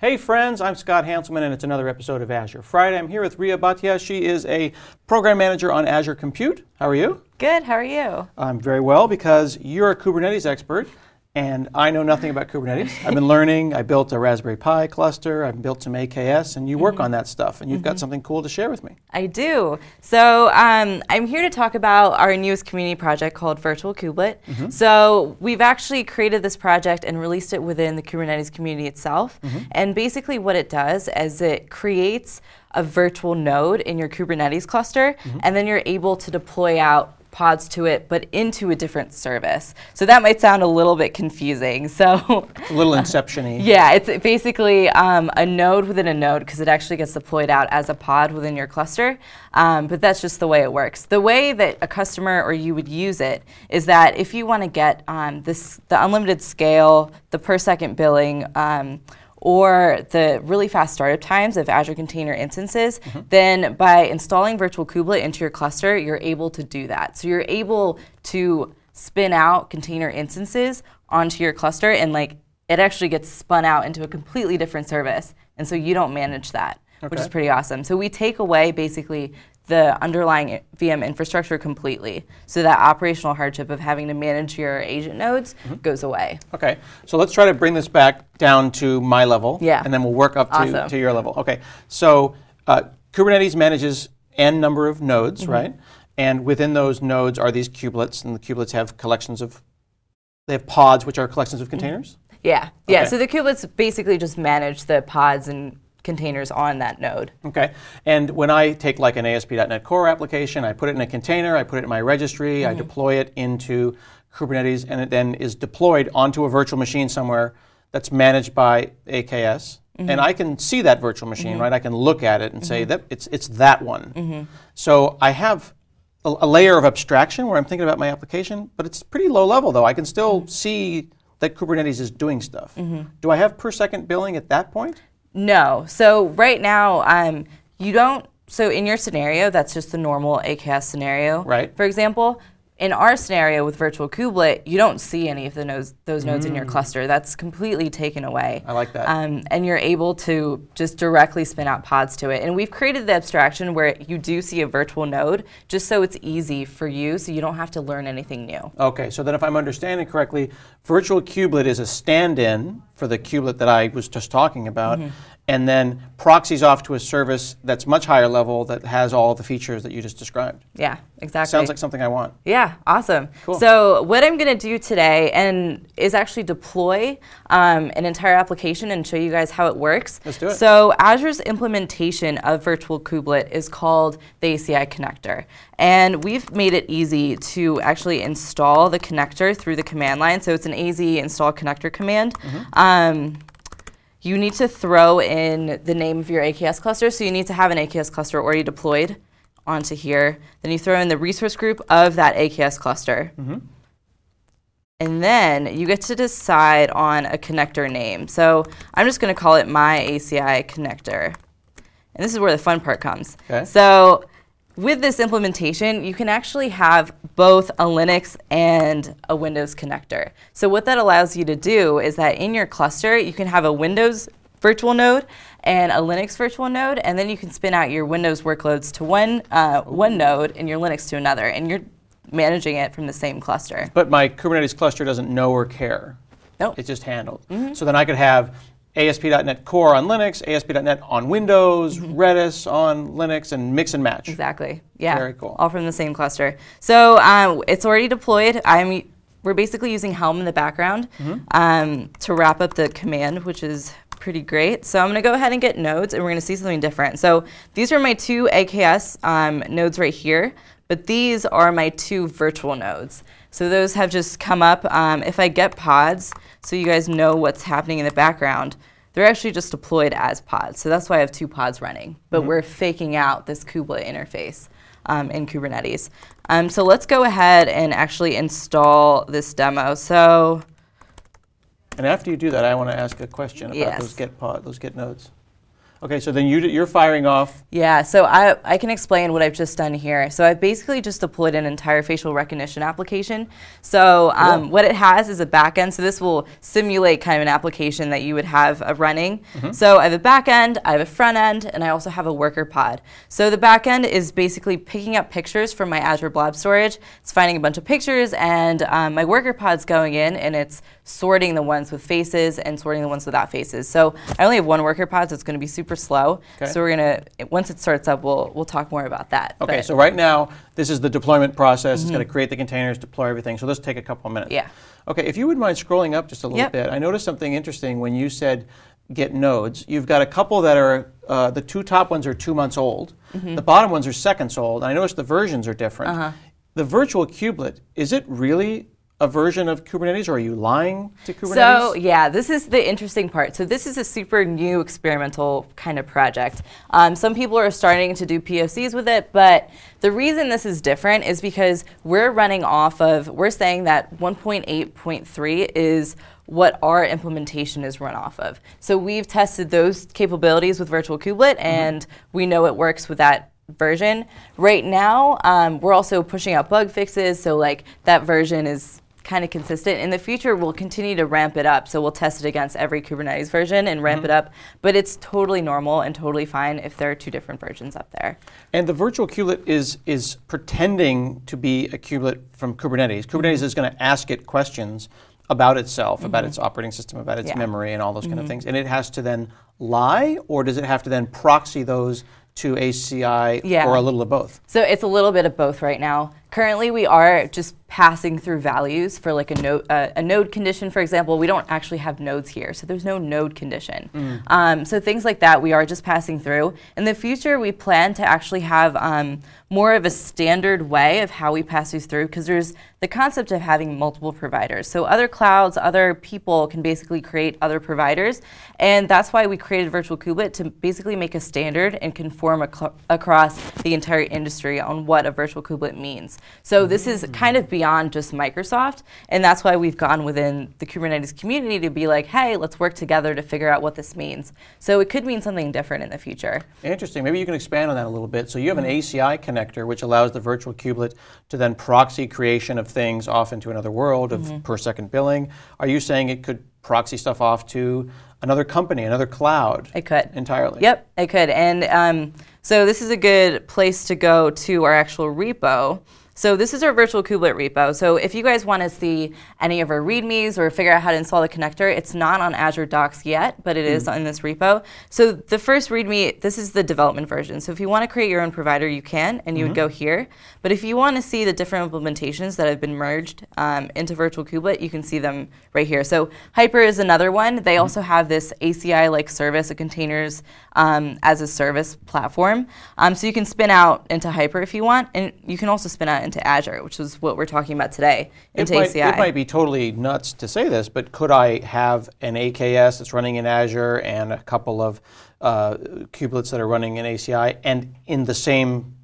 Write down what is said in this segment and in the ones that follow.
Hey friends, I'm Scott Hanselman and it's another episode of Azure Friday. I'm here with Ria Bhatia. She is a program manager on Azure Compute. How are you? Good, how are you? I'm very well because you're a Kubernetes expert and I know nothing about Kubernetes. I've been learning. I built a Raspberry Pi cluster. I've built some AKS and you work on that stuff and you've got something cool to share with me. I do. So I'm here to talk about our newest community project called Virtual Kubelet. So we've actually created this project and released it within the Kubernetes community itself. And basically what it does is it creates a virtual node in your Kubernetes cluster and then you're able to deploy out pods to it, but into a different service. So that might sound a little bit confusing. So It's a little Inception-y. Yeah, it's basically a node within a node because it actually gets deployed out as a pod within your cluster. But that's just the way it works. The way that a customer or you would use it is that if you want to get the unlimited scale, the per second billing, or the really fast startup times of Azure Container Instances, then by installing Virtual Kubelet into your cluster, you're able to do that. So you're able to spin out container instances onto your cluster and it actually gets spun out into a completely different service. And so you don't manage that, which is pretty awesome. So we take away basically the underlying VM infrastructure completely. So that operational hardship of having to manage your agent nodes goes away. Okay, so let's try to bring this back down to my level, and then we'll work up to your level. Okay, so Kubernetes manages n number of nodes, right? And within those nodes are these kubelets, and the kubelets have collections of, they have pods, which are collections of containers? Yeah, so the kubelets basically just manage the pods and containers on that node. Okay, and when I take like an ASP.NET Core application, I put it in a container, I put it in my registry, I deploy it into Kubernetes, and it then is deployed onto a virtual machine somewhere that's managed by AKS. And I can see that virtual machine, right? I can look at it and say that it's that one. So I have a layer of abstraction where I'm thinking about my application, but it's pretty low level though. I can still see that Kubernetes is doing stuff. Do I have per second billing at that point? No. So right now, you don't. So in your scenario, that's just the normal AKS scenario. Right. For example, in our scenario with Virtual Kubelet, you don't see any of those nodes in your cluster. That's completely taken away. I like that. And you're able to just directly spin out pods to it. And we've created the abstraction where you do see a virtual node, just so it's easy for you, so you don't have to learn anything new. Okay, so then if I'm understanding correctly, Virtual Kubelet is a stand-in for the kubelet that I was just talking about, and then proxies off to a service that's much higher level that has all the features that you just described. Yeah, exactly. Sounds like something I want. Yeah, awesome. Cool. So what I'm going to do today is actually deploy an entire application and show you guys how it works. Let's do it. So Azure's implementation of Virtual Kubelet is called the ACI connector. And we've made it easy to actually install the connector through the command line. So it's an AZ install connector command. You need to throw in the name of your AKS cluster. So you need to have an AKS cluster already deployed onto here. Then you throw in the resource group of that AKS cluster. And then you get to decide on a connector name. So I'm just going to call it my ACI connector. And this is where the fun part comes. Okay. So with this implementation, you can actually have both a Linux and a Windows connector. So what that allows you to do is that in your cluster, you can have a Windows virtual node and a Linux virtual node, and then you can spin out your Windows workloads to one node and your Linux to another, and you're managing it from the same cluster. But my Kubernetes cluster doesn't know or care. Nope. It's just handled. So then I could have ASP.NET Core on Linux, ASP.NET on Windows, Redis on Linux, and mix and match. Exactly. Yeah. Very cool. All from the same cluster. So it's already deployed. We're basically using Helm in the background to wrap up the command, which is pretty great. So I'm going to go ahead and get nodes, and we're going to see something different. So these are my two AKS nodes right here, but these are my two virtual nodes. So those have just come up. If I get pods, so you guys know what's happening in the background, they're actually just deployed as pods. So that's why I have two pods running. But we're faking out this kubelet interface in Kubernetes. So let's go ahead and actually install this demo. So, and after you do that, I want to ask a question about those get nodes. Okay, so then you're firing off. Yeah, so I can explain what I've just done here. So I've basically just deployed an entire facial recognition application. So what it has is a backend. So this will simulate kind of an application that you would have running. So I have a backend, I have a front end, and I also have a worker pod. So the backend is basically picking up pictures from my Azure Blob Storage. It's finding a bunch of pictures, and my worker pod's going in, and it's sorting the ones with faces and sorting the ones without faces. So I only have one worker pod, so it's going to be super slow. Okay. So we're going to, once it starts up, we'll talk more about that. Okay, But so right now, this is the deployment process. It's got to create the containers, deploy everything. So let's take a couple of minutes. Yeah. Okay, if you would mind scrolling up just a little Yep. bit, I noticed something interesting when you said get nodes. You've got a couple that are, the two top ones are 2 months old. The bottom ones are seconds old. And I noticed the versions are different. The virtual kubelet, is it really a version of Kubernetes, or are you lying to Kubernetes? So yeah, this is the interesting part. So this is a super new experimental kind of project. Some people are starting to do POCs with it, but the reason this is different is because we're running off of, we're saying that 1.8.3 is what our implementation is run off of. So we've tested those capabilities with Virtual Kubelet, and we know it works with that version. Right now, we're also pushing out bug fixes, so like that version is kind of consistent. In the future, we'll continue to ramp it up. So we'll test it against every Kubernetes version and ramp it up. But it's totally normal and totally fine if there are two different versions up there. And the virtual kubelet is pretending to be a kubelet from Kubernetes. Kubernetes is going to ask it questions about itself, about its operating system, about its memory, and all those kind of things. And it has to then lie, or does it have to then proxy those to ACI, or a little of both? So it's a little bit of both right now. Currently, we are just passing through values for like a node condition, for example. We don't actually have nodes here, so there's no node condition. So things like that, we are just passing through. In the future, we plan to actually have more of a standard way of how we pass these through, because there's the concept of having multiple providers. So other clouds, other people can basically create other providers, and that's why we created Virtual Kubelet, to basically make a standard and conform across the entire industry on what a virtual kubelet means. So this is kind of beyond just Microsoft, and that's why we've gone within the Kubernetes community to be like, hey, let's work together to figure out what this means. So it could mean something different in the future. Interesting. Maybe you can expand on that a little bit. So you have an ACI connector, which allows the virtual kubelet to then proxy creation of things off into another world of per second billing. Are you saying it could proxy stuff off to another company, another cloud? It could. Entirely. Yep, it could. And so this is a good place to go to our actual repo. So this is our Virtual Kubelet repo. So if you guys want to see any of our READMEs or figure out how to install the connector, it's not on Azure Docs yet, but it is in this repo. So the first README, this is the development version. So if you want to create your own provider, you can, and you would go here. But if you want to see the different implementations that have been merged into Virtual Kubelet, you can see them right here. So Hyper is another one. They also have this ACI-like service, a containers as a service platform. So you can spin out into Hyper if you want, and you can also spin out into Azure, which is what we're talking about today, into ACI. It might be totally nuts to say this, but could I have an AKS that's running in Azure and a couple of kubelets that are running in ACI, and in the same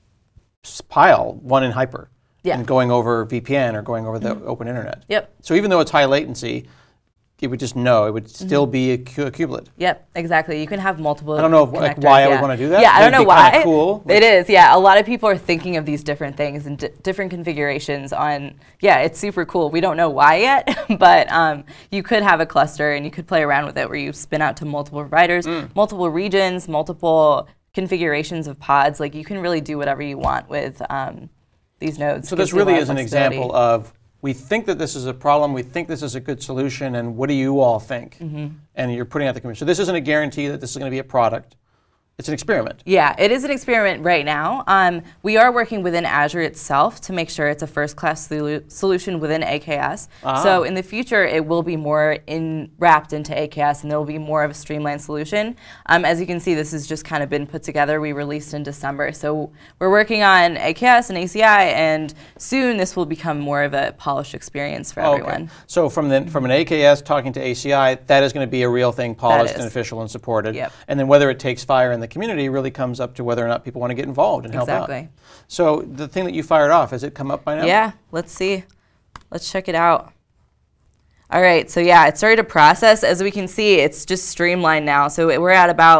pile, one in Hyper, and going over VPN or going over the open internet? Yep. So even though it's high latency, it would just know. It would still be a kubelet. Yep, exactly. You can have multiple. I don't know why I would want to do that. Yeah, I don't know why. Kinda cool. It is. Yeah, a lot of people are thinking of these different things and different configurations on. Yeah, it's super cool. We don't know why yet, but you could have a cluster and you could play around with it where you spin out to multiple providers, multiple regions, multiple configurations of pods. Like you can really do whatever you want with these nodes. So this really is an example of, we think that this is a problem, we think this is a good solution, and what do you all think? And you're putting out the commission. So this isn't a guarantee that this is going to be a product. It's an experiment. Yeah, it is an experiment right now. We are working within Azure itself to make sure it's a first-class solution within AKS. So in the future, it will be more wrapped into AKS, and there will be more of a streamlined solution. As you can see, this has just kind of been put together. We released in December. So we're working on AKS and ACI, and soon this will become more of a polished experience for everyone. Okay. So from an AKS talking to ACI, that is going to be a real thing, polished and official and supported. Yep. And then whether it takes fire in the community really comes up to whether or not people want to get involved and help out. Exactly. So the thing that you fired off, has it come up by now? Yeah, let's see. Let's check it out. All right, so yeah, it started to process. As we can see, it's just streamlined now. So we're at about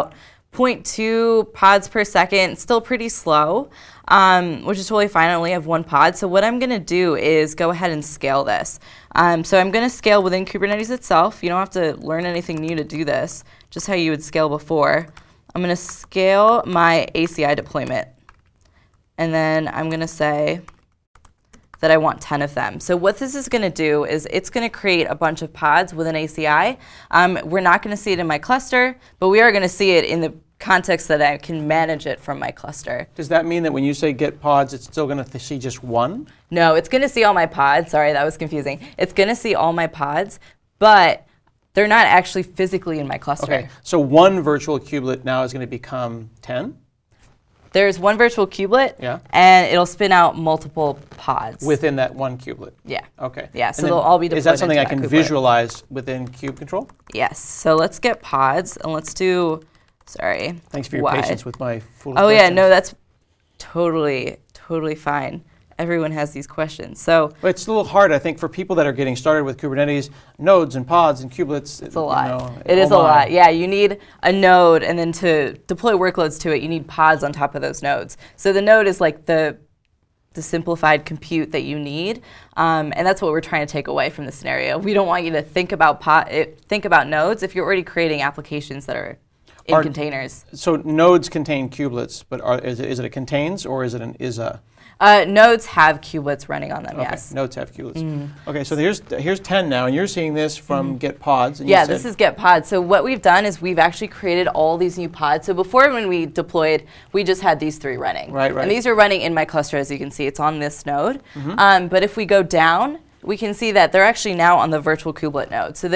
0.2 pods per second, still pretty slow, which is totally fine. I only have one pod. So what I'm going to do is go ahead and scale this. So I'm going to scale within Kubernetes itself. You don't have to learn anything new to do this, just how you would scale before. I'm going to scale my ACI deployment. And then I'm going to say that I want 10 of them. So what this is going to do is it's going to create a bunch of pods within ACI. We're not going to see it in my cluster, but we are going to see it in the context that I can manage it from my cluster. Does that mean that when you say get pods, it's still going to see just one? No, it's going to see all my pods. Sorry, that was confusing. It's going to see all my pods, but they're not actually physically in my cluster. Okay, so one virtual kubelet now is going to become 10? There's one virtual kubelet, Yeah. and it'll spin out multiple pods. Within that one kubelet? Yeah. Okay. Yeah, so And then they'll all be deployed is that something I into can that kubelet. visualize within Kube Control? Yes. So let's get pods, and let's do, sorry. Thanks for your wide. patience with my foolish Oh, yeah, questions. no, that's totally fine. Everyone has these questions. So But it's a little hard, I think, for people that are getting started with Kubernetes, nodes and pods and kubelets. it's a lot. It is a lot. Yeah, you need a node, and then to deploy workloads to it, you need pods on top of those nodes. So the node is like the simplified compute that you need, and that's what we're trying to take away from the scenario. We don't want you to think about nodes if you're already creating applications that are in containers. So nodes contain kubelets, but is it a contains or is it an ISA? Nodes have kubelets running on them, Okay, yes. nodes have kubelets. Okay, so here's 10 now, and you're seeing this from get pods. And Yeah, you said, this is get pods. So what we've done is we've actually created all these new pods. So before when we deployed, we just had these 3 running. Right. And these are running in my cluster, as you can see. It's on this node. But if we go down, we can see that they're actually now on the virtual kubelet node. So the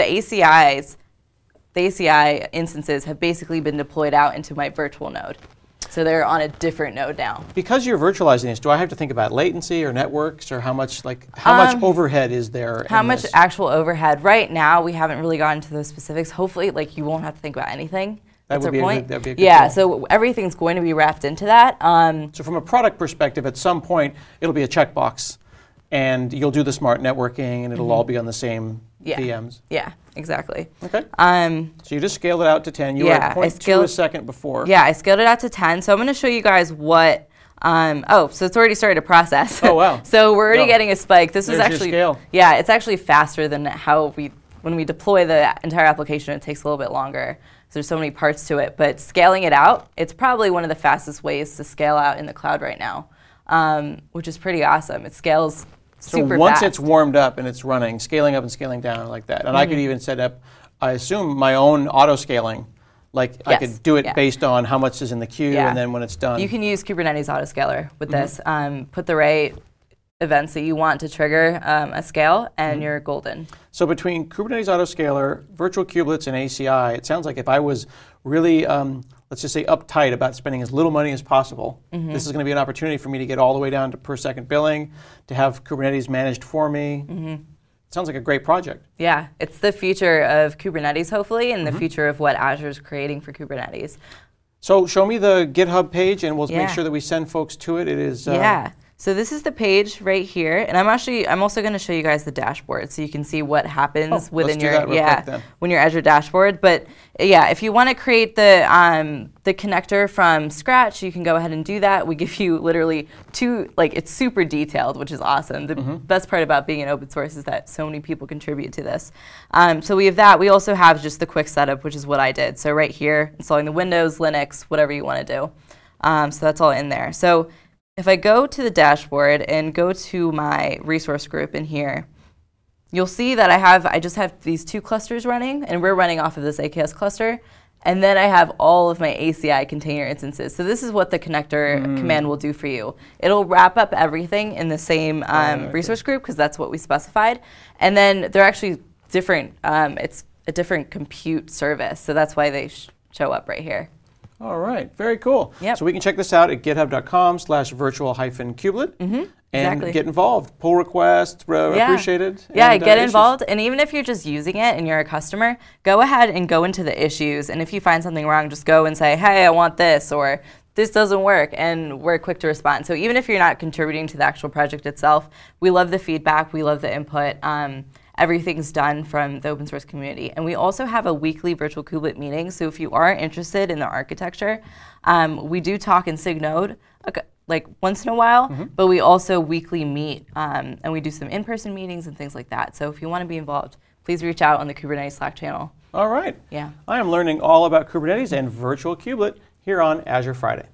ACI instances have basically been deployed out into my virtual node. So they're on a different node now. Because you're virtualizing this, do I have to think about latency or networks or how much overhead is there? How in much this? actual overhead? Right now, we haven't really gotten to those specifics. Hopefully, you won't have to think about anything. That's our point. That'd be a good Yeah, goal. so everything's going to be wrapped into that. So from a product perspective, at some point, it'll be a checkbox, and you'll do the smart networking, and it'll all be on the same VMs. Yeah, exactly. Okay. So you just scaled it out to 10. You were Yeah, at 0.2 a second before. Yeah, I scaled it out to 10. So I'm going to show you guys what. So it's already started to process. Oh, wow. So we're already No. getting a spike. This There's is your actually. scale. Yeah, it's actually faster than when we deploy the entire application. It takes a little bit longer. So there's so many parts to it. But scaling it out, it's probably one of the fastest ways to scale out in the cloud right now, which is pretty awesome. It scales. So Super once fast. it's warmed up and it's running, scaling up and scaling down like that. And I could even set up, I assume, my own auto scaling. I Yes, could do it yeah. based on how much is in the queue, Yeah. and then when it's done. You can use Kubernetes Autoscaler with this. Put the right events that you want to trigger a scale, and you're golden. So between Kubernetes Autoscaler, virtual kubelets, and ACI, it sounds like if I was really, let's just say, uptight about spending as little money as possible, this is going to be an opportunity for me to get all the way down to per second billing, to have Kubernetes managed for me. Sounds like a great project. Yeah, it's the future of Kubernetes, hopefully, and the future of what Azure is creating for Kubernetes. So show me the GitHub page, and we'll make Yeah. sure that we send folks to it. It is Yeah. So this is the page right here, and I'm also going to show you guys the dashboard so you can see what happens within let's do your that real quick then. when your Azure dashboard. But yeah, if you want to create the connector from scratch, you can go ahead and do that. We give you literally it's super detailed, which is awesome. The best part about being an open source is that so many people contribute to this. So we have that. We also have just the quick setup, which is what I did. So right here, installing the Windows, Linux, whatever you want to do. So that's all in there. So if I go to the dashboard and go to my resource group in here, you'll see that I just have these 2 clusters running, and we're running off of this AKS cluster. And then I have all of my ACI container instances. So this is what the connector command will do for you. It'll wrap up everything in the same resource group, because that's what we specified. And then they're actually different. It's a different compute service. So that's why they show up right here. All right, very cool. Yep. So we can check this out at github.com/virtual-kubelet and Exactly. get involved. Pull requests, appreciated. Yeah, and, get issues. involved. And even if you're just using it and you're a customer, go ahead and go into the issues. And if you find something wrong, just go and say, hey, I want this, or this doesn't work, and we're quick to respond. So even if you're not contributing to the actual project itself, we love the feedback, we love the input. everything's done from the open source community. And we also have a weekly virtual kubelet meeting. So if you are interested in the architecture, we do talk in SIG-Node like once in a while, but we also weekly meet and we do some in-person meetings and things like that. So if you want to be involved, please reach out on the Kubernetes Slack channel. All right. Yeah. I am learning all about Kubernetes and virtual kubelet here on Azure Friday.